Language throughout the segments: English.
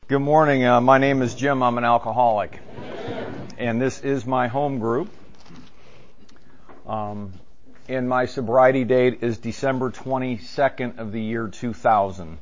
Good morning. My name is Jim. I'm an alcoholic. And this is my home group. And my sobriety date is December 22nd of the year 2000.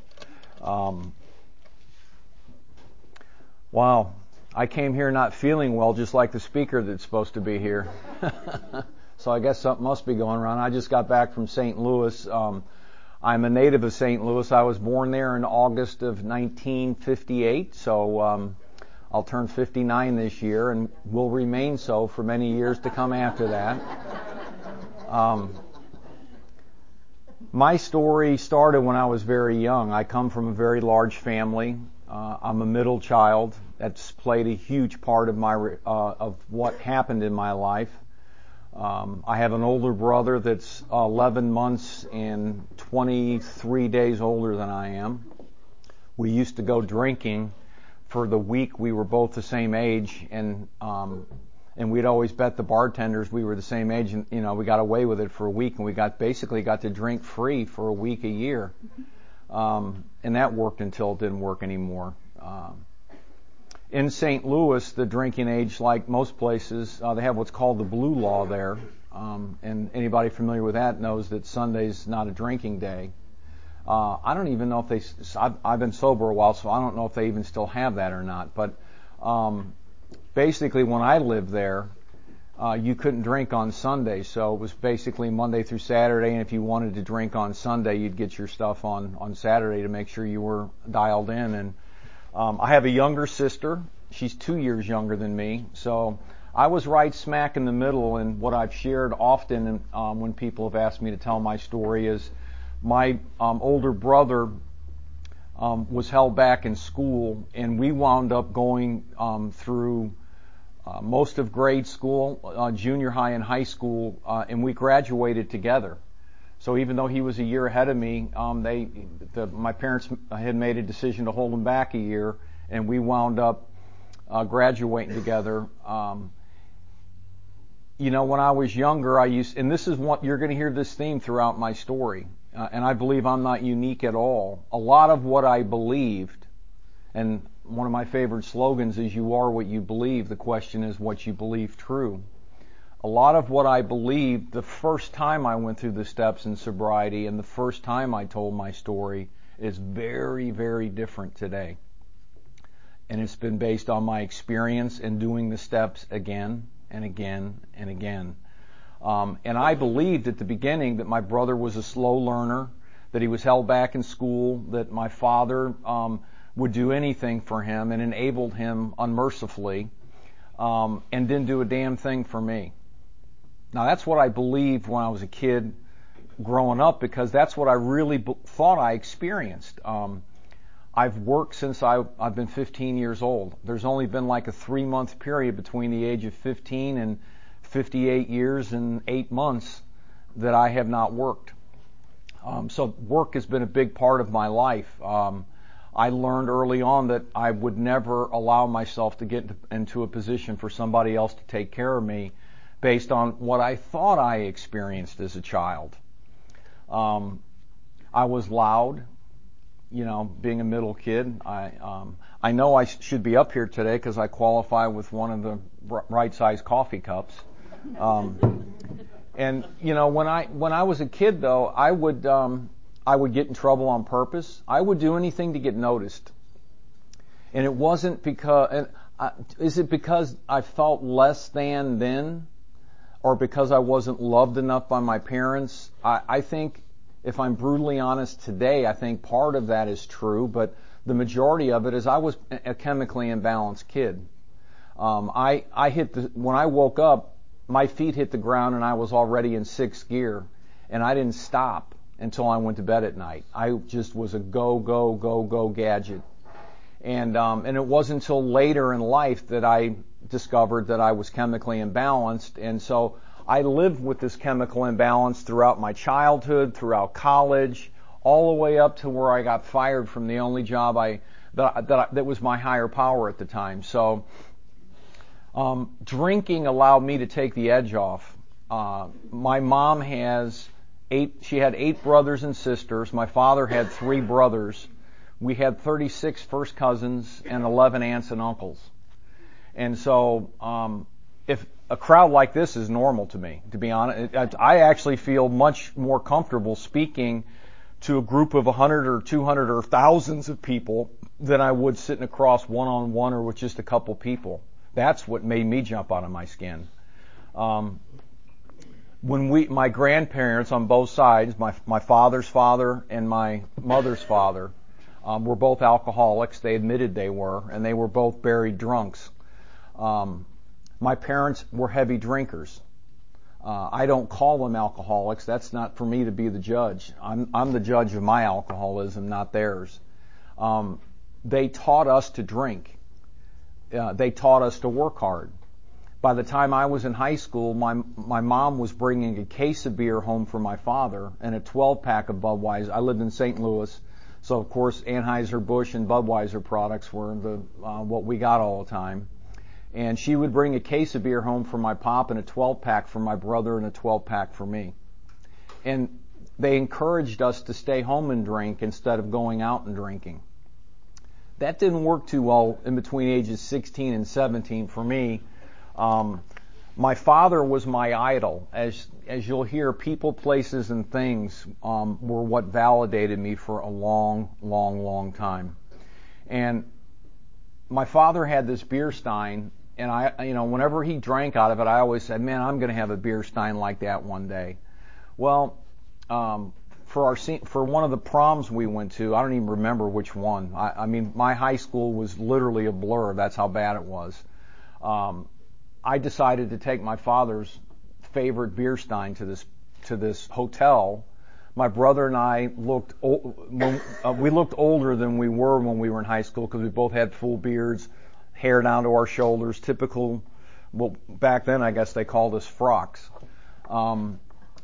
Wow. I came here not feeling well, just like the speaker that's supposed to be here. So I guess something must be going on. I just got back from St. Louis. I'm a native of St. Louis. I was born there in August of 1958, so I'll turn 59 this year and will remain so for many years to come after that. My story started when I was very young. I come from a very large family. I'm a middle child. That's played a huge part of of what happened in my life. I have an older brother that's 11 months and 23 days older than I am. We used to go drinking for the week. We were both the same age, and we'd always bet the bartenders we were the same age, and we got away with it for a week, and we basically got to drink free for a week a year, and that worked until it didn't work anymore. In St. Louis, the drinking age, like most places, they have what's called the blue law there. And anybody familiar with that knows that Sunday's not a drinking day. I don't even know if I've been sober a while, so I don't know if they even still have that or not. But basically, when I lived there, you couldn't drink on Sunday. So it was basically Monday through Saturday. And if you wanted to drink on Sunday, you'd get your stuff on Saturday to make sure you were dialed in. And I have a younger sister. She's 2 years younger than me. So I was right smack in the middle, and what I've shared often when people have asked me to tell my story is my older brother was held back in school, and we wound up going through most of grade school, junior high and high school, and we graduated together. So even though he was a year ahead of me, my parents had made a decision to hold him back a year, and we wound up graduating together. When I was younger, and this is what you're going to hear this theme throughout my story, and I believe I'm not unique at all. A lot of what I believed, and one of my favorite slogans is "You are what you believe." The question is what you believe true. A lot of what I believed the first time I went through the steps in sobriety and the first time I told my story is very, very different today. And it's been based on my experience in doing the steps again and again and again. And I believed at the beginning that my brother was a slow learner, that he was held back in school, that my father would do anything for him and enabled him unmercifully, and didn't do a damn thing for me. Now, that's what I believed when I was a kid growing up, because that's what I really thought I experienced. I've worked since I've been 15 years old. There's only been like a 3-month period between the age of 15 and 58 years and 8 months that I have not worked. So work has been a big part of my life. I learned early on that I would never allow myself to get into a position for somebody else to take care of me based on what I thought I experienced as a child. I was loud, being a middle kid. I know I should be up here today because I qualify with one of the right-sized coffee cups. And when I was a kid, though, I would get in trouble on purpose. I would do anything to get noticed. And it wasn't because. Is it because I felt less than then? Or because I wasn't loved enough by my parents? I think, if I'm brutally honest today, I think part of that is true, but the majority of it is I was a chemically imbalanced kid. When I woke up, my feet hit the ground and I was already in 6th gear, and I didn't stop until I went to bed at night. I just was a go gadget. And it wasn't until later in life that I discovered that I was chemically imbalanced, and so I lived with this chemical imbalance throughout my childhood, throughout college, all the way up to where I got fired from the only job that was my higher power at the time. So drinking allowed me to take the edge off. My mom had 8 brothers and sisters. My father had 3 brothers we had 36 first cousins and 11 aunts and uncles. And so, if a crowd like this is normal to me, to be honest, I actually feel much more comfortable speaking to a group of 100 or 200 or thousands of people than I would sitting across one-on-one or with just a couple people. That's what made me jump out of my skin. My grandparents on both sides, my father's father and my mother's father, were both alcoholics. They admitted they were, and they were both buried drunks. My parents were heavy drinkers. I don't call them alcoholics. That's not for me to be the judge. I'm the judge of my alcoholism, not theirs. They taught us to drink. They taught us to work hard. By the time I was in high school, my mom was bringing a case of beer home for my father and a 12-pack of Budweiser. I lived in St. Louis, so of course Anheuser-Busch and Budweiser products were what we got all the time. And she would bring a case of beer home for my pop and a 12-pack for my brother and a 12-pack for me. And they encouraged us to stay home and drink instead of going out and drinking. That didn't work too well in between ages 16 and 17 for me. My father was my idol. As you'll hear, people, places, and things were what validated me for a long, long, long time. And my father had this beer stein, and whenever he drank out of it, I always said, "Man, I'm going to have a beer stein like that one day." Well, for one of the proms we went to, I don't even remember which one. I mean, my high school was literally a blur. That's how bad it was. I decided to take my father's favorite beer stein to this hotel. My brother and I looked older than we were when we were in high school because we both had full beards, hair down to our shoulders, typical. Well, back then I guess they called us frocks. So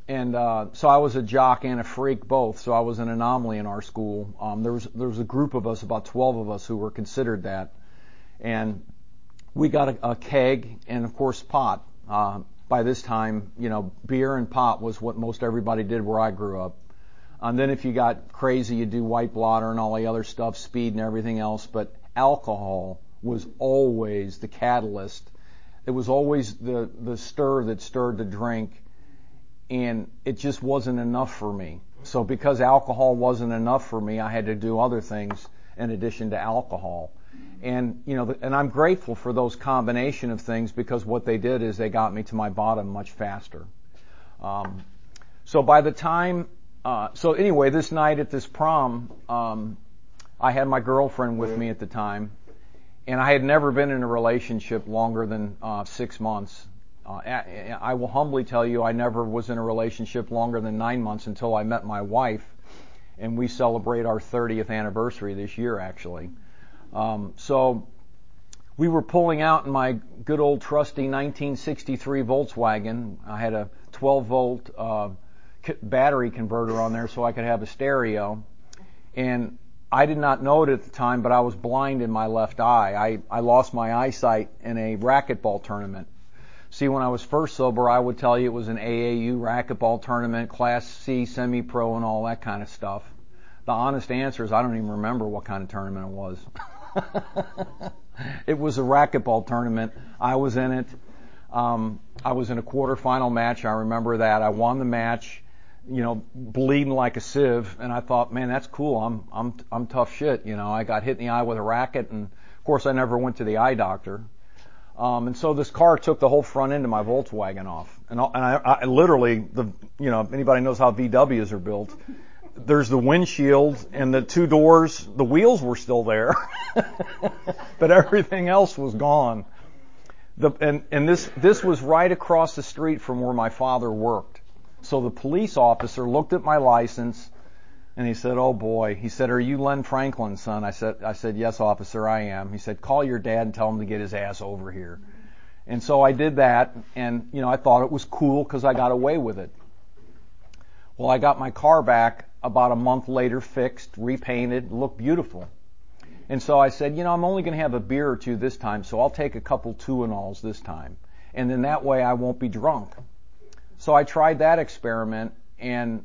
I was a jock and a freak both. So I was an anomaly in our school. There was a group of us, about 12 of us, who were considered that, and we got a keg and, of course, pot. By this time, beer and pot was what most everybody did where I grew up. And then if you got crazy, you do white blotter and all the other stuff, speed and everything else. But alcohol was always the catalyst. It was always the stir that stirred the drink. And it just wasn't enough for me. So because alcohol wasn't enough for me, I had to do other things in addition to alcohol. And, and I'm grateful for those combination of things because what they did is they got me to my bottom much faster. So by the time, anyway, this night at this prom, I had my girlfriend with me at the time, and I had never been in a relationship longer than 6 months. I will humbly tell you I never was in a relationship longer than 9 months until I met my wife, and we celebrate our 30th anniversary this year, actually. So we were pulling out in my good old trusty 1963 Volkswagen. I had a 12-volt battery converter on there so I could have a stereo. And I did not know it at the time, but I was blind in my left eye. I lost my eyesight in a racquetball tournament. See, when I was first sober, I would tell you it was an AAU racquetball tournament, Class C, semi-pro, and all that kind of stuff. The honest answer is I don't even remember what kind of tournament it was. It was a racquetball tournament. I was in it. I was in a quarterfinal match. I remember that. I won the match, bleeding like a sieve. And I thought, man, that's cool. I'm tough shit. I got hit in the eye with a racket, and of course I never went to the eye doctor. And so this car took the whole front end of my Volkswagen off. And I literally, if anybody knows how VWs are built, there's the windshield and the two doors. The wheels were still there, but everything else was gone. This was right across the street from where my father worked. So the police officer looked at my license and he said, "Oh boy," he said, "Are you Len Franklin's son?" I said, "Yes, officer, I am." He said, "Call your dad and tell him to get his ass over here." And so I did that, and I thought it was cool because I got away with it. Well, I got my car back about a month later, fixed, repainted, looked beautiful. And so I said, I'm only going to have a beer or two this time, so I'll take a couple Tuinals this time. And then that way I won't be drunk. So I tried that experiment, and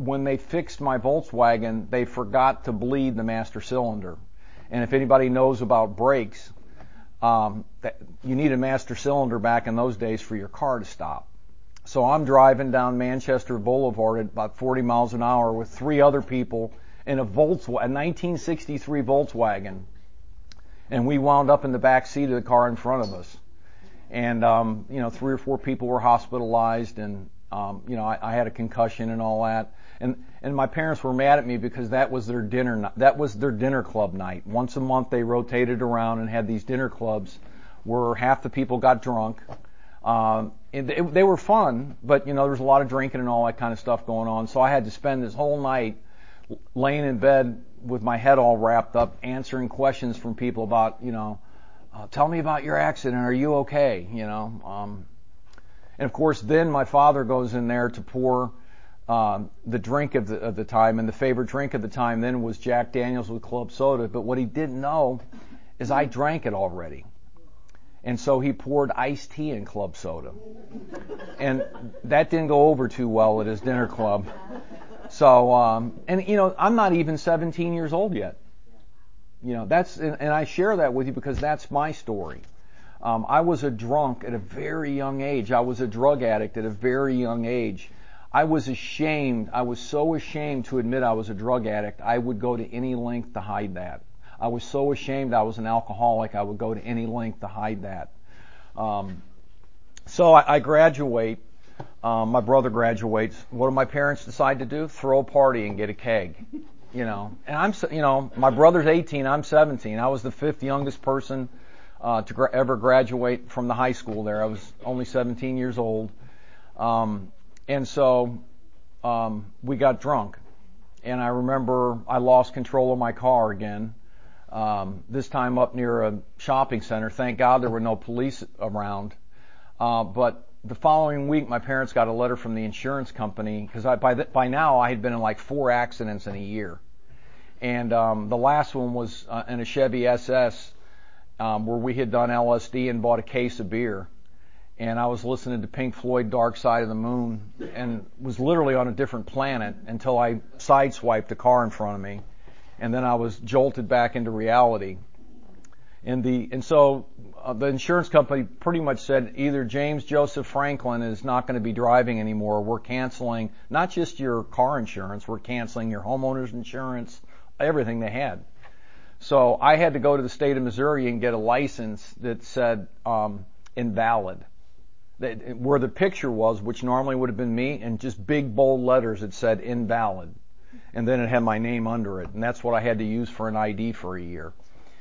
when they fixed my Volkswagen, they forgot to bleed the master cylinder. And if anybody knows about brakes, you need a master cylinder back in those days for your car to stop. So I'm driving down Manchester Boulevard at about 40 miles an hour with 3 other people in a 1963 Volkswagen. And we wound up in the back seat of the car in front of us. And, 3 or 4 people were hospitalized, and, I had a concussion and all that. And my parents were mad at me because that was their dinner club night. Once a month they rotated around and had these dinner clubs where half the people got drunk. They were fun, but, there was a lot of drinking and all that kind of stuff going on. So I had to spend this whole night laying in bed with my head all wrapped up, answering questions from people about, tell me about your accident. Are you okay? And of course, then my father goes in there to pour the drink of the time, and the favorite drink of the time then was Jack Daniels with club soda. But what he didn't know is I drank it already. And so he poured iced tea in club soda. And that didn't go over too well at his dinner club. So, I'm not even 17 years old yet. And I share that with you because that's my story. I was a drunk at a very young age. I was a drug addict at a very young age. I was ashamed. I was so ashamed to admit I was a drug addict. I would go to any length to hide that. I was so ashamed I was an alcoholic. I would go to any length to hide that. So I graduate. My brother graduates. What do my parents decide to do? Throw a party and get a keg. And my brother's 18. I'm 17. I was the 5th youngest person to ever graduate from the high school there. I was only 17 years old. And so we got drunk. And I remember I lost control of my car again. This time up near a shopping center. Thank God there were no police around. But the following week, my parents got a letter from the insurance company because by now I had been in like 4 accidents in a year. And the last one was in a Chevy SS where we had done LSD and bought a case of beer. And I was listening to Pink Floyd, Dark Side of the Moon, and was literally on a different planet until I sideswiped a car in front of me. And then I was jolted back into reality. And so the insurance company pretty much said either James Joseph Franklin is not going to be driving anymore. We're canceling not just your car insurance, we're canceling your homeowner's insurance, everything they had. So I had to go to the state of Missouri and get a license that said invalid. Where the picture was, which normally would have been me, and just big bold letters it said invalid. And then it had my name under it. And that's what I had to use for an ID for a year.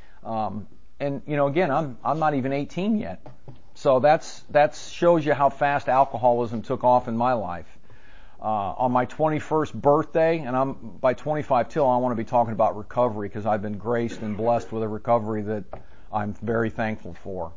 Again, I'm not even 18 yet. So that shows you how fast alcoholism took off in my life. On my 21st birthday, and by 25 till, I want to be talking about recovery because I've been graced and blessed with a recovery that I'm very thankful for.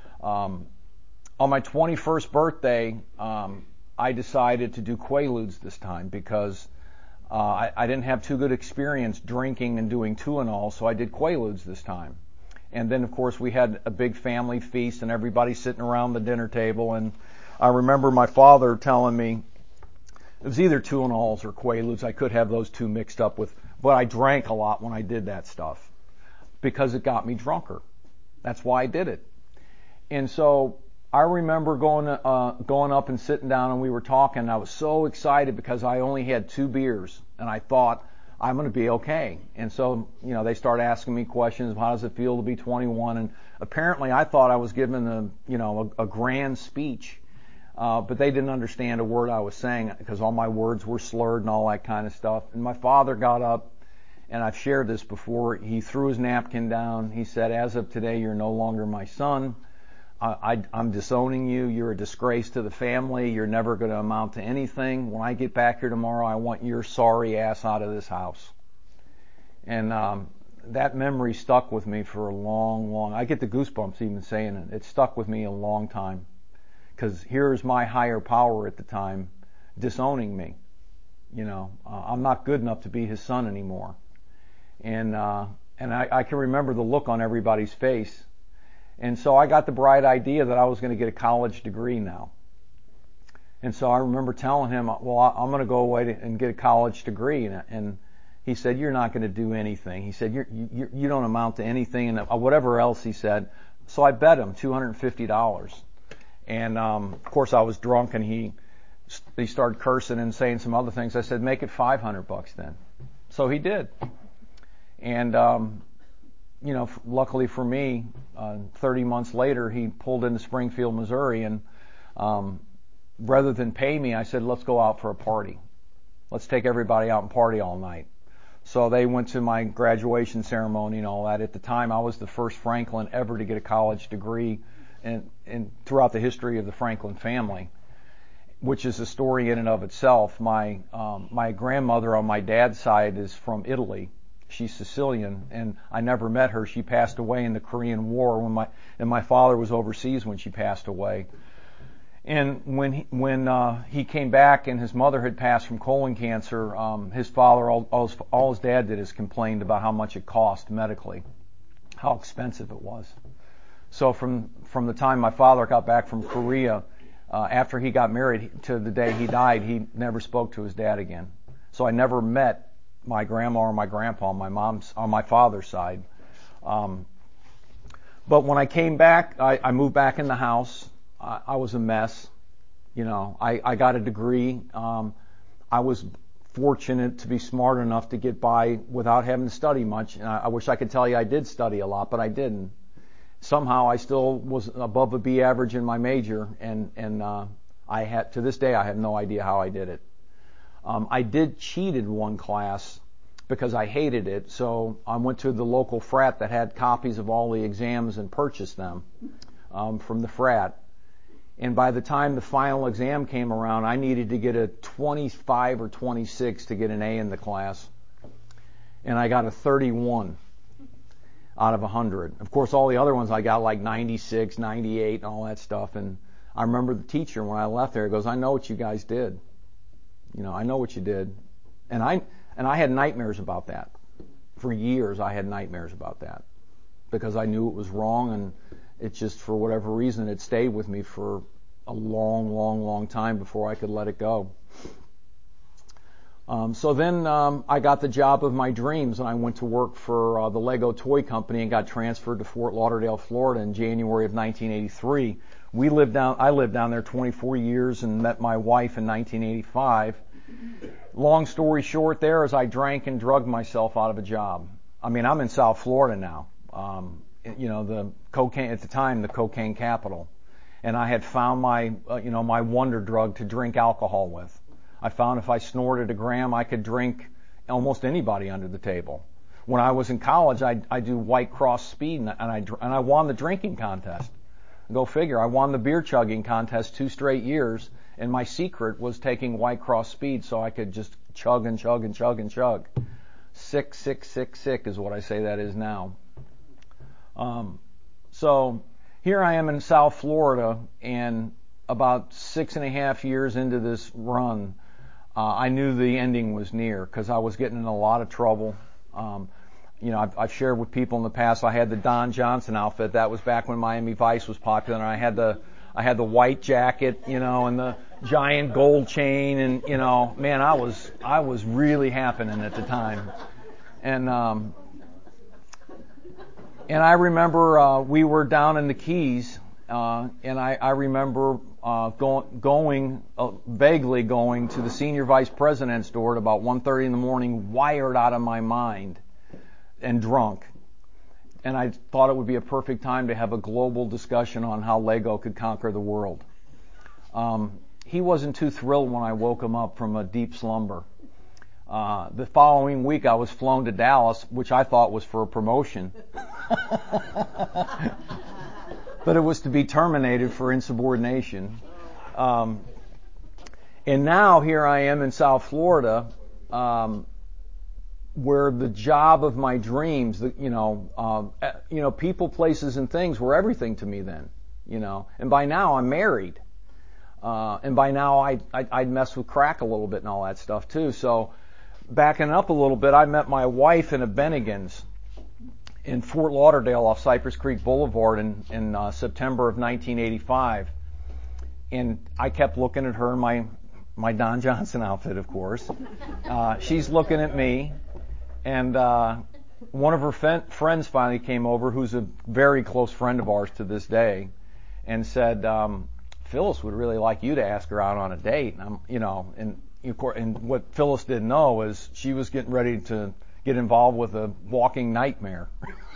On my 21st birthday, I decided to do Quaaludes this time because I didn't have too good experience drinking and doing Tuinal, so I did Quaaludes this time. And then, of course, we had a big family feast and everybody sitting around the dinner table. And I remember my father telling me it was either Tuinals or Quaaludes. I could have those two mixed up with, but I drank a lot when I did that stuff because it got me drunker. That's why I did it. And so I remember going up and sitting down and we were talking. And I was so excited because I only had 2 beers and I thought I'm going to be okay. And so, they started asking me questions. How does it feel to be 21? And apparently I thought I was giving a grand speech. But they didn't understand a word I was saying because all my words were slurred and all that kind of stuff. And my father got up, and I've shared this before. He threw his napkin down. He said, "As of today, you're no longer my son. I'm disowning you. You're a disgrace to the family. You're never going to amount to anything. When I get back here tomorrow, I want your sorry ass out of this house." And that memory stuck with me for a long, I get the goosebumps even saying it. It stuck with me a long time. Because here's my higher power at the time disowning me. I'm not good enough to be his son anymore. And I can remember the look on everybody's face. And so I got the bright idea that I was going to get a college degree now. And so I remember telling him, well, I'm going to go away and get a college degree. And he said, you're not going to do anything. He said, you don't amount to anything, and whatever else he said. So I bet him $250. And of course I was drunk, and he started cursing and saying some other things. I said, make it $500 then. So he did. And luckily for me, 30 months later, he pulled into Springfield, Missouri, and rather than pay me, I said, let's go out for a party. Let's take everybody out and party all night. So they went to my graduation ceremony and all that. At the time, I was the first Franklin ever to get a college degree and throughout the history of the Franklin family, which is a story in and of itself. My grandmother on my dad's side is from Italy. She's Sicilian, and I never met her. She passed away in the Korean War and my father was overseas when she passed away. And when he came back and his mother had passed from colon cancer, his father, all his dad did is complained about how much it cost medically, how expensive it was. So from the time my father got back from Korea, after he got married to the day he died, he never spoke to his dad again. So I never met my grandma or my grandpa on my father's side. But when I came back, I moved back in the house. I was a mess. I got a degree. I was fortunate to be smart enough to get by without having to study much. And I wish I could tell you I did study a lot, but I didn't. Somehow I still was above a B average in my major, and to this day I have no idea how I did it. I did cheat in one class because I hated it, so I went to the local frat that had copies of all the exams and purchased them from the frat. And by the time the final exam came around, I needed to get a 25 or 26 to get an A in the class. And I got a 31 out of 100. Of course, all the other ones I got like 96, 98, and all that stuff. And I remember the teacher when I left there, he goes, I know what you guys did. I know what you did. And I had nightmares about that. For years, I had nightmares about that because I knew it was wrong, and it just, for whatever reason, it stayed with me for a long, long, long time before I could let it go. So then I got the job of my dreams, and I went to work for the Lego Toy Company and got transferred to Fort Lauderdale, Florida in January of 1983. I lived down there 24 years and met my wife in 1985. Long story short there is I drank and drugged myself out of a job. I mean, I'm in South Florida now. The cocaine, at the time, the cocaine capital. And I had found my wonder drug to drink alcohol with. I found if I snorted a gram, I could drink almost anybody under the table. When I was in college, I do White Cross Speed, and I won the drinking contest. Go figure. I won the beer chugging contest 2 straight years, and my secret was taking White Cross Speed so I could just chug and chug and chug and chug. Sick, sick, sick, sick is what I say that is now. So here I am in South Florida, and about 6.5 years into this run, I knew the ending was near because I was getting in a lot of trouble. I've shared with people in the past. I had the Don Johnson outfit. That was back when Miami Vice was popular. And I had the white jacket, and the giant gold chain, and man, I was really happening at the time. And I remember we were down in the Keys, and I remember vaguely going to the senior vice president's door at about 1:30 in the morning, wired out of my mind and drunk. And I thought it would be a perfect time to have a global discussion on how Lego could conquer the world. He wasn't too thrilled when I woke him up from a deep slumber. The following week I was flown to Dallas, which I thought was for a promotion. But it was to be terminated for insubordination. And now here I am in South Florida, where the job of my dreams, people, places, and things were everything to me then, And by now I'm married. And by now I'd mess with crack a little bit and all that stuff too. So backing up a little bit, I met my wife in a Bennigan's in Fort Lauderdale off Cypress Creek Boulevard in September of 1985. And I kept looking at her in my Don Johnson outfit, of course. She's looking at me, and one of her friends finally came over, who's a very close friend of ours to this day, and said, Phyllis would really like you to ask her out on a date. And what Phyllis didn't know is she was getting ready to get involved with a walking nightmare.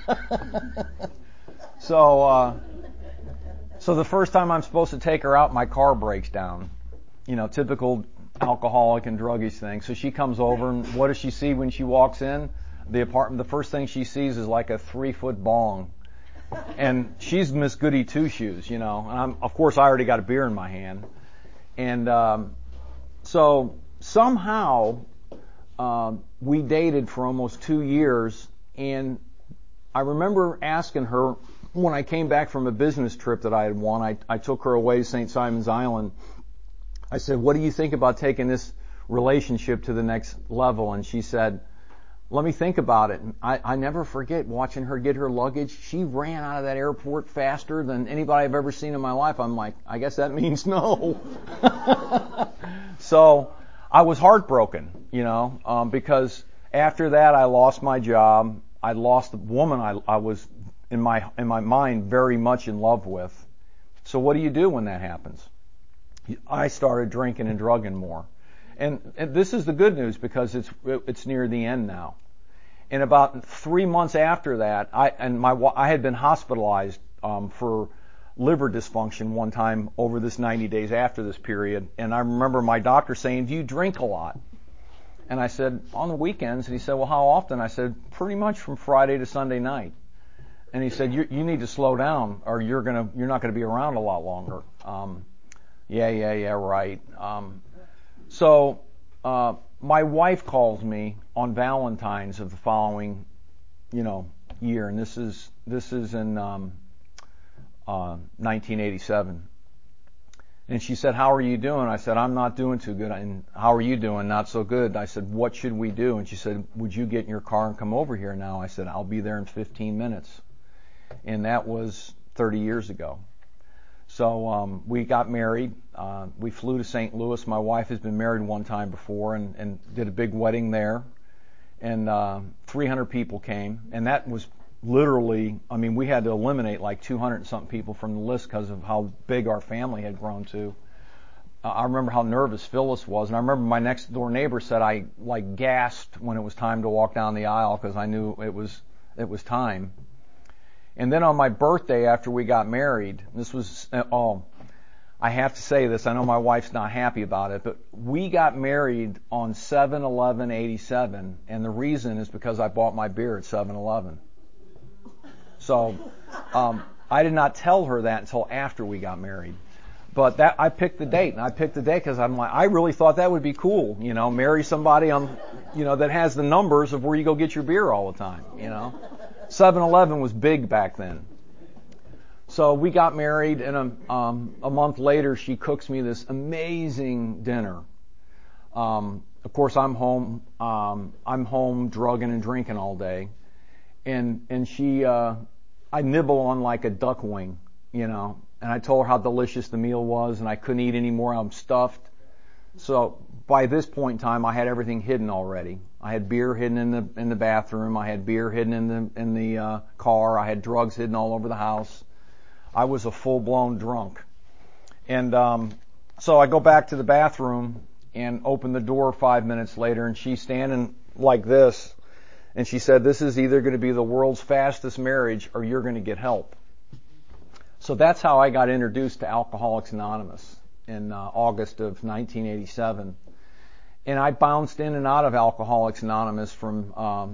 So the first time I'm supposed to take her out, my car breaks down. Typical alcoholic and druggish thing. So she comes over, and what does she see when she walks in the apartment? The first thing she sees is like a 3-foot bong. And she's Miss Goody Two-Shoes, And of course, I already got a beer in my hand. And so somehow we dated for almost 2 years. And I remember asking her, when I came back from a business trip that I had won, I took her away to St. Simon's Island. I said, what do you think about taking this relationship to the next level? And she said, let me think about it. And I never forget watching her get her luggage. She ran out of that airport faster than anybody I've ever seen in my life. I'm like, I guess that means no. So I was heartbroken, because after that I lost my job. I lost the woman I was in my mind very much in love with. So what do you do when that happens? I started drinking and drugging more. And this is the good news, because it's near the end now. And about 3 months after that, I had been hospitalized for liver dysfunction one time over this 90 days after this period. And I remember my doctor saying, do you drink a lot? And I said, on the weekends. And he said, well, how often? I said, pretty much from Friday to Sunday night. And he said, you need to slow down, or you're not gonna be around a lot longer. Yeah, right. So my wife calls me on Valentine's of the following, year, and this is in 1987. And she said, how are you doing? I said, I'm not doing too good. And how are you doing? Not so good. I said, what should we do? And she said, would you get in your car and come over here now? I said, I'll be there in 15 minutes. And that was 30 years ago. So we got married. We flew to St. Louis. My wife has been married one time before and did a big wedding there. And 300 people came. And that was literally, we had to eliminate like 200 and something people from the list because of how big our family had grown to. I remember how nervous Phyllis was. And I remember my next door neighbor said I gasped when it was time to walk down the aisle, because I knew it was time. And then on my birthday, after we got married, this was, I have to say this, I know my wife's not happy about it, but we got married on 7/11/87, and the reason is because I bought my beer at 7-Eleven. So I did not tell her that until after we got married. But I picked the date, and I picked the date because I really thought that would be cool, marry somebody that has the numbers of where you go get your beer all the time, 7-Eleven was big back then. So we got married, and a month later, she cooks me this amazing dinner. Of course, I'm home drugging and drinking all day, and she, I nibble on like a duck wing, and I told her how delicious the meal was, and I couldn't eat anymore. I'm stuffed. So by this point in time, I had everything hidden already. I had beer hidden in the bathroom. I had beer hidden in the car. I had drugs hidden all over the house. I was a full-blown drunk. And so I go back to the bathroom and open the door 5 minutes later, and she's standing like this. And she said, this is either going to be the world's fastest marriage or you're going to get help. So that's how I got introduced to Alcoholics Anonymous in August of 1987. And I bounced in and out of Alcoholics Anonymous from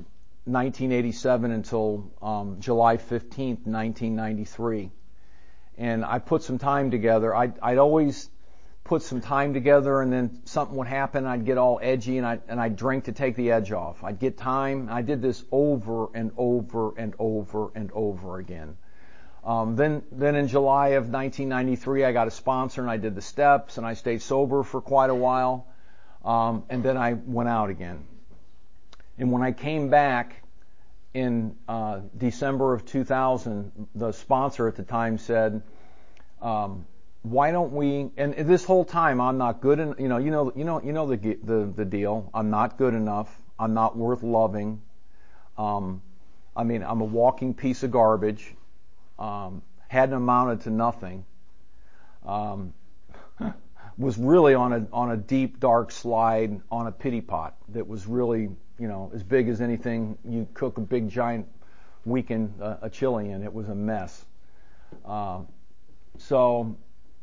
1987 until July 15th, 1993. And I put some time together. I'd always put some time together, and then something would happen. I'd get all edgy, and I'd drink to take the edge off. I'd get time. I did this over and over and over and over again. Then in July of 1993, I got a sponsor, and I did the steps, and I stayed sober for quite a while. And then I went out again. And when I came back in December of 2000, the sponsor at the time said, why don't we? And this whole time, I'm not good, and you know the deal. I'm not good enough. I'm not worth loving. I'm a walking piece of garbage. Hadn't amounted to nothing. Was really on a deep, dark slide on a pity pot that was really, as big as anything you cook a big giant weekend a chili in. It was a mess. So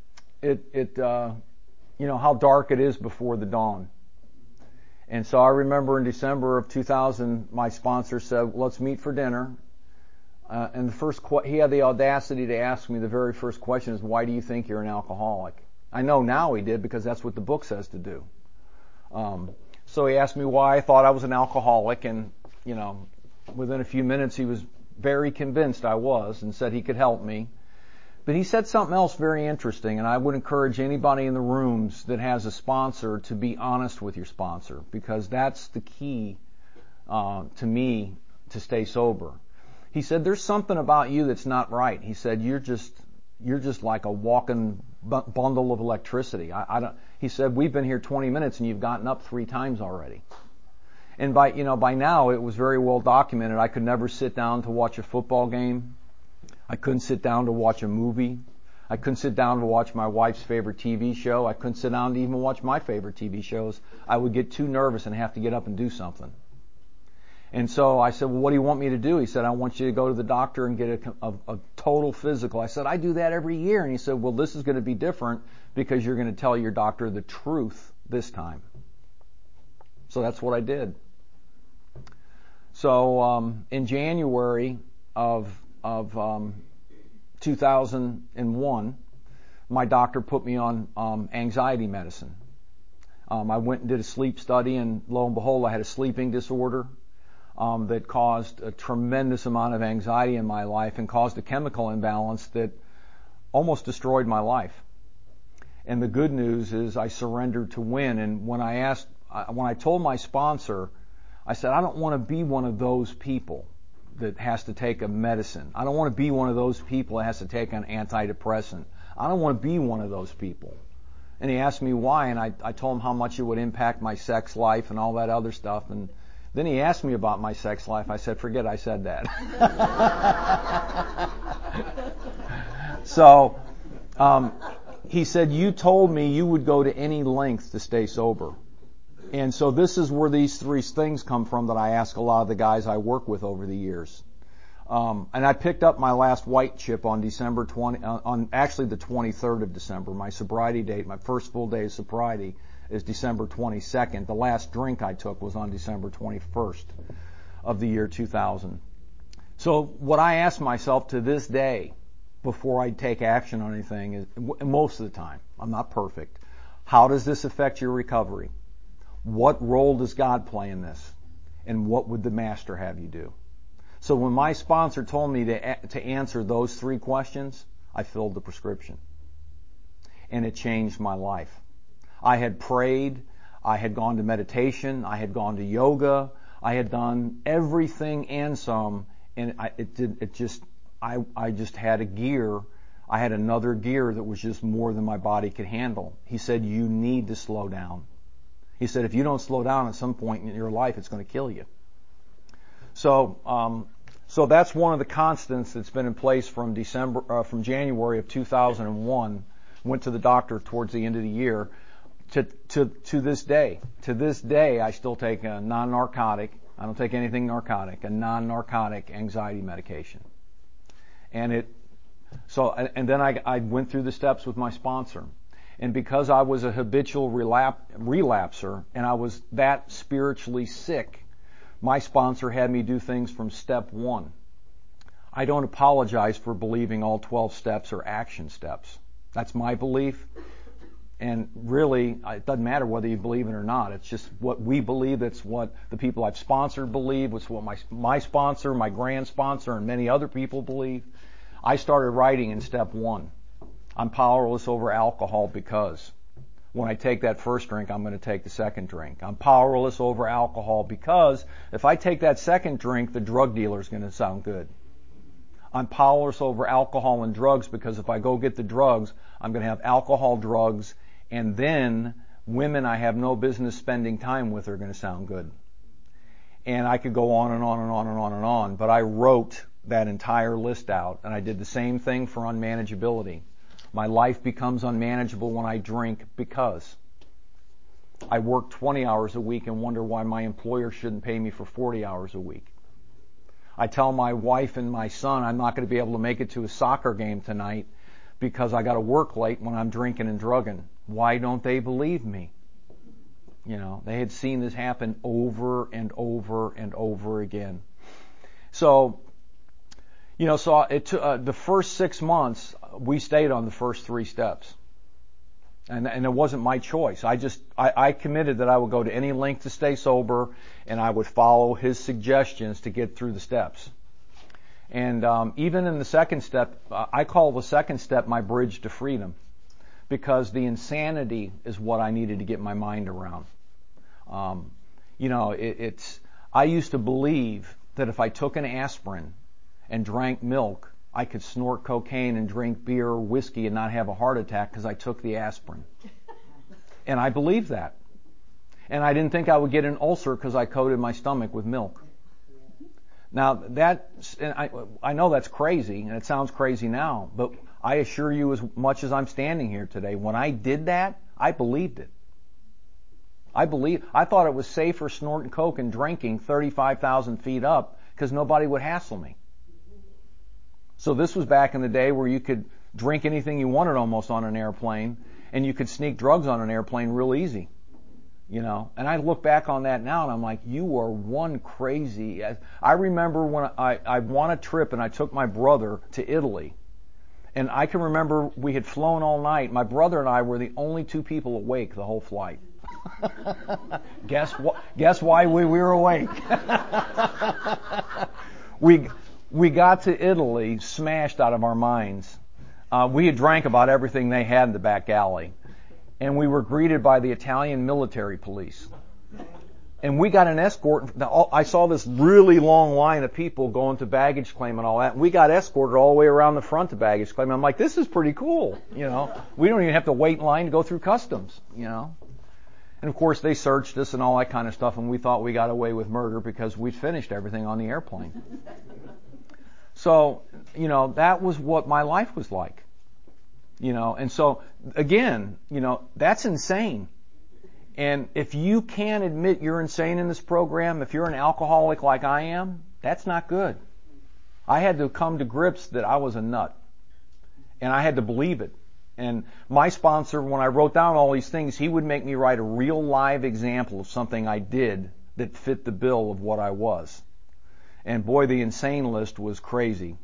how dark it is before the dawn. And so I remember in December of 2000, my sponsor said, "Let's meet for dinner." And he had the audacity to ask me the very first question is, "Why do you think you're an alcoholic?" I know now he did because that's what the book says to do. So he asked me why I thought I was an alcoholic, and within a few minutes he was very convinced I was, and said he could help me. But he said something else very interesting, and I would encourage anybody in the rooms that has a sponsor to be honest with your sponsor, because that's the key to me to stay sober. He said, "There's something about you that's not right." He said, you're just like a walking bundle of electricity. He said, "We've been here 20 minutes and you've gotten up 3 times already." And by now it was very well documented. I could never sit down to watch a football game. I couldn't sit down to watch a movie. I couldn't sit down to watch my wife's favorite TV show. I couldn't sit down to even watch my favorite TV shows. I would get too nervous and have to get up and do something. And so I said, "Well, what do you want me to do?" He said, "I want you to go to the doctor and get a total physical." I said, "I do that every year." And he said, "Well, this is going to be different because you're going to tell your doctor the truth this time." So that's what I did. So in January of 2001, my doctor put me on anxiety medicine. I went and did a sleep study, and lo and behold, I had a sleeping disorder that caused a tremendous amount of anxiety in my life and caused a chemical imbalance that almost destroyed my life. And the good news is I surrendered to win. And when I told my sponsor, I said, "I don't want to be one of those people that has to take a medicine. I don't want to be one of those people that has to take an antidepressant. I don't want to be one of those people." And he asked me why, and I told him how much it would impact my sex life and all that other stuff. And then he asked me about my sex life. I said, "Forget I said that." So he said, "You told me you would go to any length to stay sober." And so this is where these 3 things come from that I ask a lot of the guys I work with over the years. And I picked up my last white chip on December 20, on actually the 23rd of December. My sobriety date, my first full day of sobriety, is December 22nd. The last drink I took was on December 21st of the year 2000. So what I ask myself to this day, before I take action on anything, is most of the time, I'm not perfect, how does this affect your recovery? What role does God play in this? And what would the Master have you do? So when my sponsor told me to answer those 3 questions, I filled the prescription. And it changed my life. I had prayed, I had gone to meditation, I had gone to yoga, I had done everything and some, and I just had a gear. I had another gear that was just more than my body could handle. He said, "You need to slow down." He said, "If you don't slow down at some point in your life, it's going to kill you." So that's one of the constants that's been in place from January of 2001. Went to the doctor towards the end of the year. To this day. To this day, I still take a non-narcotic. I don't take anything narcotic. A non-narcotic anxiety medication. And then I went through the steps with my sponsor. And because I was a habitual relapser and I was that spiritually sick, my sponsor had me do things from step 1. I don't apologize for believing all 12 steps are action steps. That's my belief. And really, it doesn't matter whether you believe it or not. It's just what we believe. It's what the people I've sponsored believe. It's what my sponsor, my grand sponsor, and many other people believe. I started writing in step 1. I'm powerless over alcohol because when I take that first drink, I'm going to take the second drink. I'm powerless over alcohol because if I take that second drink, the drug dealer is going to sound good. I'm powerless over alcohol and drugs because if I go get the drugs, I'm going to have alcohol, drugs, and then women I have no business spending time with are going to sound good. And I could go on and on and on and on and on, but I wrote that entire list out, and I did the same thing for unmanageability. My life becomes unmanageable when I drink because I work 20 hours a week and wonder why my employer shouldn't pay me for 40 hours a week. I tell my wife and my son I'm not going to be able to make it to a soccer game tonight because I got to work late when I'm drinking and drugging. Why don't they believe me? You know, they had seen this happen over and over and over again. So, you know, so the first 6 months, we stayed on the first 3 steps. And it wasn't my choice. I committed that I would go to any length to stay sober, and I would follow his suggestions to get through the steps. And even in the second step, I call the second step my bridge to freedom, because the insanity is what I needed to get my mind around. You know, I used to believe that if I took an aspirin and drank milk, I could snort cocaine and drink beer or whiskey and not have a heart attack because I took the aspirin. And I believed that. And I didn't think I would get an ulcer because I coated my stomach with milk. Now, I know that's crazy, and it sounds crazy now, but I assure you, as much as I'm standing here today, when I did that, I believed it. I thought it was safer snorting coke and drinking 35,000 feet up because nobody would hassle me. So this was back in the day where you could drink anything you wanted almost on an airplane, and you could sneak drugs on an airplane real easy. You know, and I look back on that now and I'm like, you are one crazy. I remember when I won a trip and I took my brother to Italy. And I can remember we had flown all night. My brother and I were the only 2 people awake the whole flight. Guess why we were awake? We got to Italy smashed out of our minds. We had drank about everything they had in the back alley. And we were greeted by the Italian military police. And we got an escort. I saw this really long line of people going to baggage claim and all that. We got escorted all the way around the front to baggage claim. I'm like, this is pretty cool. You know, we don't even have to wait in line to go through customs, you know. And of course they searched us and all that kind of stuff, and we thought we got away with murder because we'd finished everything on the airplane. So, you know, that was what my life was like. You know, and so again, you know, that's insane. And if you can't admit you're insane in this program, if you're an alcoholic like I am, that's not good. I had to come to grips that I was a nut. And I had to believe it. And my sponsor, when I wrote down all these things, he would make me write a real live example of something I did that fit the bill of what I was. And boy, the insane list was crazy.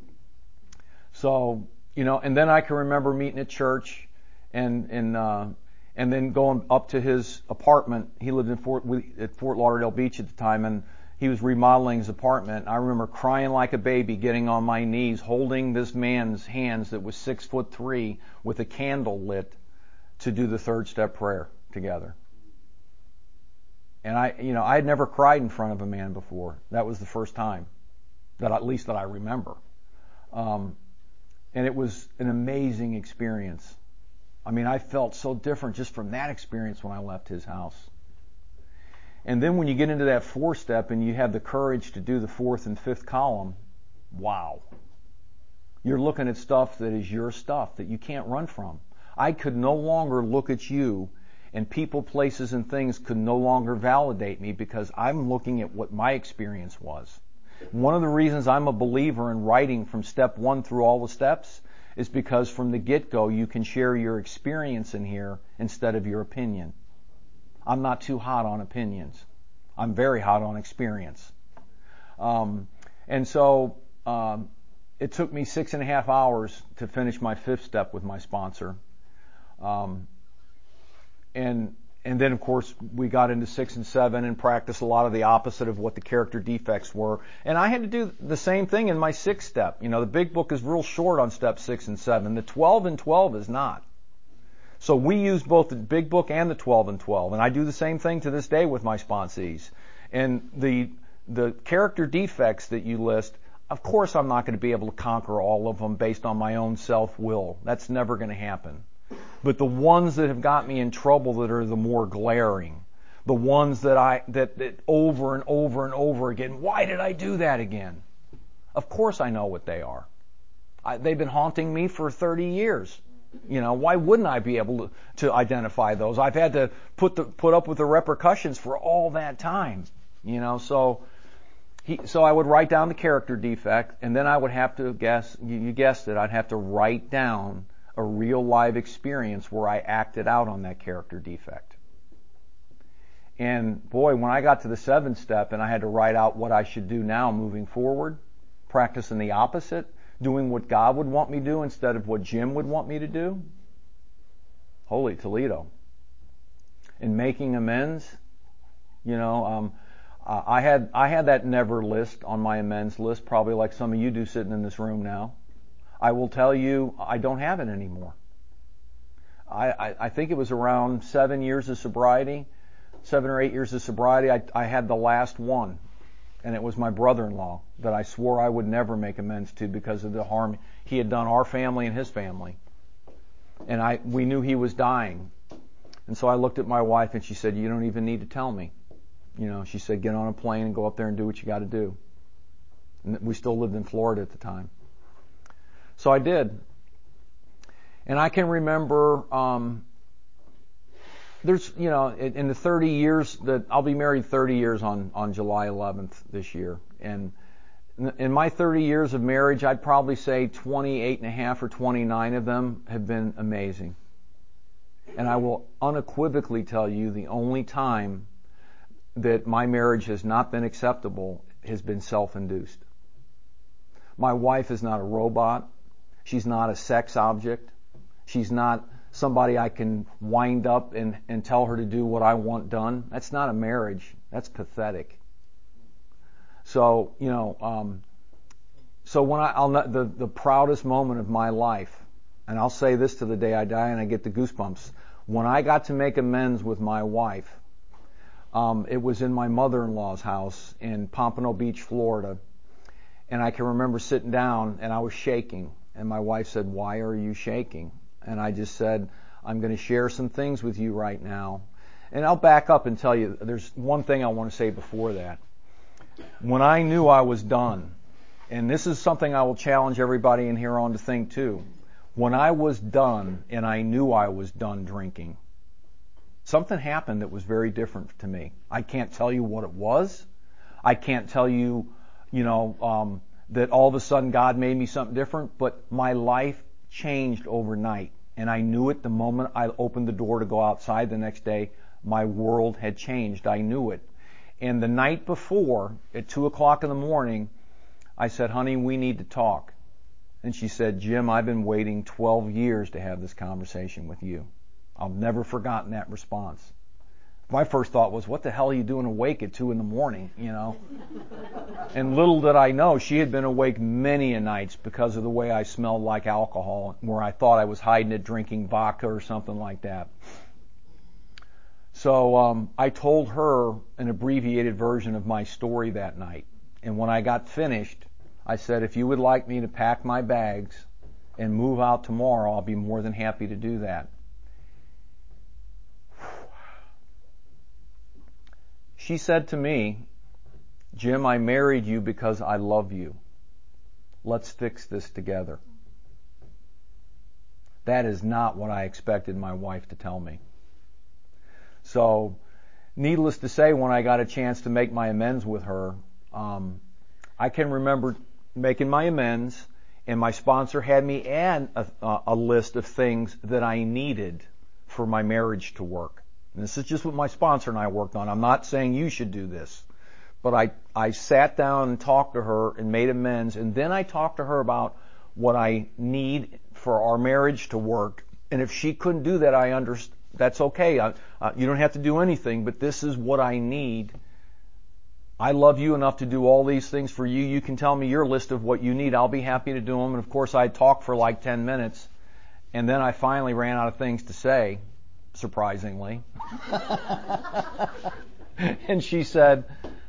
So, you know, and then I can remember meeting at church and then going up to his apartment. He lived at Fort Lauderdale Beach at the time, and he was remodeling his apartment. I remember crying like a baby, getting on my knees, holding this man's hands that was 6'3" with a candle lit to do the 3rd step prayer together. And I had never cried in front of a man before. That was the first time, that at least that I remember. And it was an amazing experience. I mean, I felt so different just from that experience when I left his house. And then when you get into that 4th step and you have the courage to do the 4th and 5th column, wow. You're looking at stuff that is your stuff that you can't run from. I could no longer look at you, and people, places, and things could no longer validate me because I'm looking at what my experience was. One of the reasons I'm a believer in writing from step 1 through all the steps is because from the get-go you can share your experience in here instead of your opinion. I'm not too hot on opinions. I'm very hot on experience. And so it took me 6.5 hours to finish my 5th step with my sponsor. And then, of course, we got into 6 and 7 and practiced a lot of the opposite of what the character defects were. And I had to do the same thing in my 6th step. You know, the big book is real short on step 6 and 7. The 12 and 12 is not. So we use both the big book and the 12 and 12. And I do the same thing to this day with my sponsees. And the character defects that you list, of course I'm not going to be able to conquer all of them based on my own self-will. That's never going to happen. But the ones that have got me in trouble that are the more glaring, the ones that over and over and over again, why did I do that again? Of course I know what they are. They've been haunting me for 30 years. Why wouldn't I be able to identify those? I've had to put up with the repercussions for all that time. So I would write down the character defect, and then I would have to you guessed it, I'd have to write down a real live experience where I acted out on that character defect. And boy, when I got to the 7th step and I had to write out what I should do now moving forward, practicing the opposite, doing what God would want me to do instead of what Jim would want me to do, holy Toledo. And making amends, I had that never list on my amends list, probably like some of you do sitting in this room now. I will tell you, I don't have it anymore. I think it was around 7 years of sobriety, 7 or 8 years of sobriety, I had the last one. And it was my brother-in-law that I swore I would never make amends to because of the harm he had done our family and his family. And we knew he was dying. And so I looked at my wife and she said, you don't even need to tell me. She said, get on a plane and go up there and do what you got to do. And we still lived in Florida at the time. So I did. And I can remember, there's, in the 30 years that I'll be married 30 years on July 11th this year. And in my 30 years of marriage, I'd probably say 28 and a half or 29 of them have been amazing. And I will unequivocally tell you the only time that my marriage has not been acceptable has been self-induced. My wife is not a robot. She's not a sex object. She's not somebody I can wind up and tell her to do what I want done. That's not a marriage. That's pathetic. So, so when the proudest moment of my life, and I'll say this to the day I die and I get the goosebumps, when I got to make amends with my wife, it was in my mother-in-law's house in Pompano Beach, Florida. And I can remember sitting down and I was shaking. And my wife said, why are you shaking? And I just said, I'm going to share some things with you right now. And I'll back up and tell you, there's one thing I want to say before that. When I knew I was done, and this is something I will challenge everybody in here on to think too. When I was done and I knew I was done drinking, something happened that was very different to me. I can't tell you what it was. I can't tell you, that all of a sudden God made me something different, but my life changed overnight. And I knew it the moment I opened the door to go outside the next day. My world had changed. I knew it. And the night before, at 2 o'clock in the morning, I said, honey, we need to talk. And she said, Jim, I've been waiting 12 years to have this conversation with you. I've never forgotten that response. My first thought was, what the hell are you doing awake at 2 in the morning, And little did I know, she had been awake many a nights because of the way I smelled like alcohol, where I thought I was hiding it drinking vodka or something like that. So I told her an abbreviated version of my story that night. And when I got finished, I said, if you would like me to pack my bags and move out tomorrow, I'll be more than happy to do that. She said to me, Jim, I married you because I love you. Let's fix this together. That is not what I expected my wife to tell me. So, needless to say, when I got a chance to make my amends with her, I can remember making my amends, and my sponsor had me add a list of things that I needed for my marriage to work. And this is just what my sponsor and I worked on. I'm not saying you should do this. But I sat down and talked to her and made amends, and then I talked to her about what I need for our marriage to work. And if she couldn't do that, that's okay. You don't have to do anything, but this is what I need. I love you enough to do all these things for you. You can tell me your list of what you need. I'll be happy to do them. And of course, I talked for like 10 minutes, and then I finally ran out of things to say, surprisingly. And she said,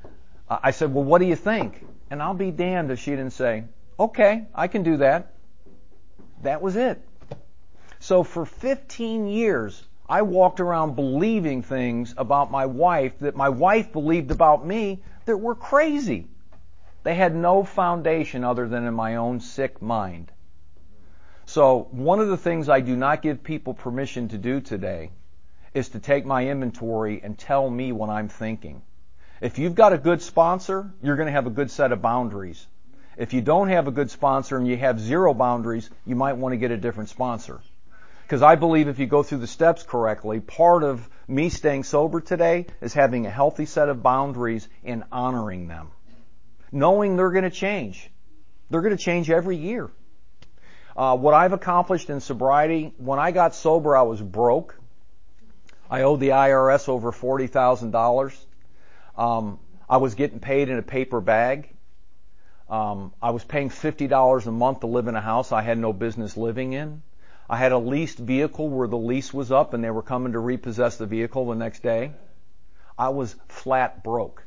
I said, well, what do you think? And I'll be damned if she didn't say, okay, I can do that. That was it. So for 15 years, I walked around believing things about my wife that my wife believed about me that were crazy. They had no foundation other than in my own sick mind. So one of the things I do not give people permission to do today is to take my inventory and tell me what I'm thinking. If you've got a good sponsor, you're going to have a good set of boundaries. If you don't have a good sponsor and you have zero boundaries, you might want to get a different sponsor. Because I believe if you go through the steps correctly, part of me staying sober today is having a healthy set of boundaries and honoring them. Knowing they're going to change. They're going to change every year. What I've accomplished in sobriety, when I got sober, I was broke. I owed the IRS over $40,000. I was getting paid in a paper bag. I was paying $50 a month to live in a house I had no business living in. I had a leased vehicle where the lease was up and they were coming to repossess the vehicle the next day. I was flat broke.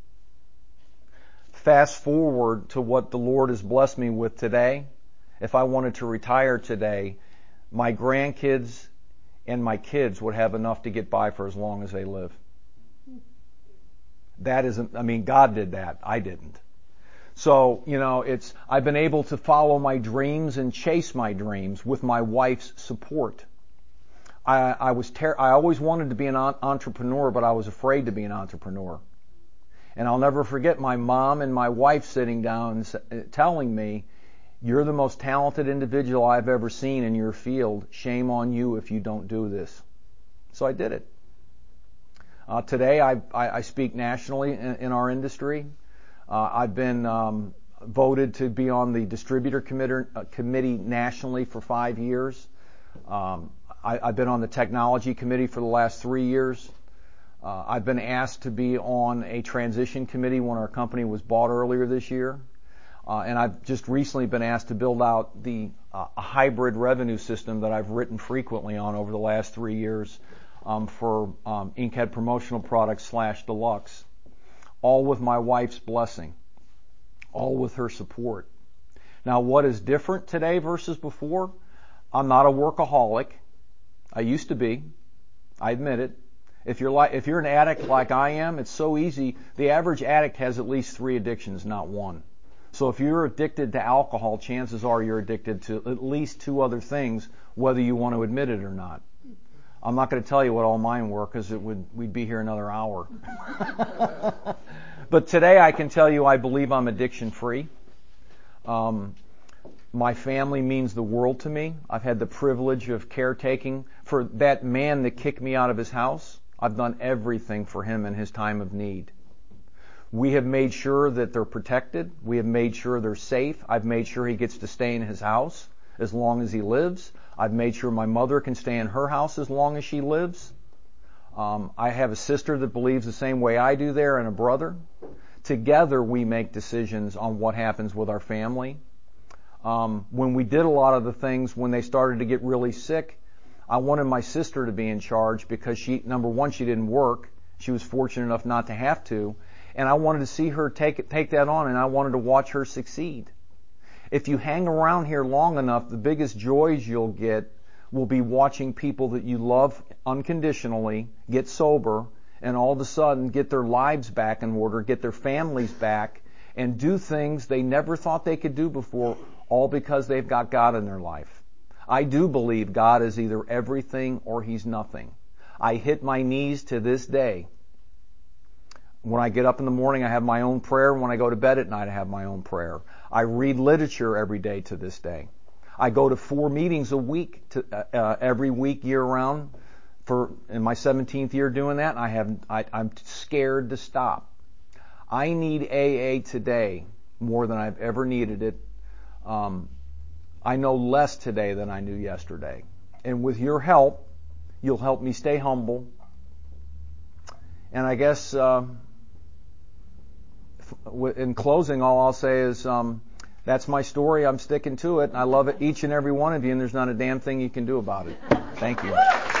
Fast forward to what the Lord has blessed me with today. If I wanted to retire today, my grandkids and my kids would have enough to get by for as long as they live. That isn't, I mean, God did that. I didn't. So, I've been able to follow my dreams and chase my dreams with my wife's support. I always wanted to be an entrepreneur, but I was afraid to be an entrepreneur. And I'll never forget my mom and my wife sitting down and telling me, you're the most talented individual I've ever seen in your field. Shame on you if you don't do this. So I did it. Today I speak nationally in our industry. I've been voted to be on the distributor committee nationally for 5 years. I've been on the technology committee for the last 3 years. I've been asked to be on a transition committee when our company was bought earlier this year. And I've just recently been asked to build out a hybrid revenue system that I've written frequently on over the last 3 years for Inkhead Promotional Products / Deluxe. All with my wife's blessing. All with her support. Now, what is different today versus before? I'm not a workaholic. I used to be. I admit it. If you're an addict like I am, it's so easy. The average addict has at least 3 addictions, not one. So if you're addicted to alcohol, chances are you're addicted to at least 2 other things, whether you want to admit it or not. I'm not going to tell you what all mine were because we'd be here another hour. But today I can tell you I believe I'm addiction free. My family means the world to me. I've had the privilege of caretaking for that man that kicked me out of his house. I've done everything for him in his time of need. We have made sure that they're protected. We have made sure they're safe. I've made sure he gets to stay in his house as long as he lives. I've made sure my mother can stay in her house as long as she lives. I have a sister that believes the same way I do there and a brother. Together we make decisions on what happens with our family. When we did a lot of the things when they started to get really sick, I wanted my sister to be in charge because number one, she didn't work. She was fortunate enough not to have to. And I wanted to see her take that on, and I wanted to watch her succeed. If you hang around here long enough, the biggest joys you'll get will be watching people that you love unconditionally get sober and all of a sudden get their lives back in order, get their families back, and do things they never thought they could do before, all because they've got God in their life. I do believe God is either everything or He's nothing. I hit my knees to this day. When I get up in the morning, I have my own prayer. When I go to bed at night, I have my own prayer. I read literature every day to this day. I go to 4 meetings a week, every week, year-round. In my 17th year doing that, I'm scared to stop. I need AA today more than I've ever needed it. I know less today than I knew yesterday. And with your help, you'll help me stay humble. And I guess in closing, all I'll say is that's my story. I'm sticking to it. I love it, each and every one of you, and there's not a damn thing you can do about it. Thank you.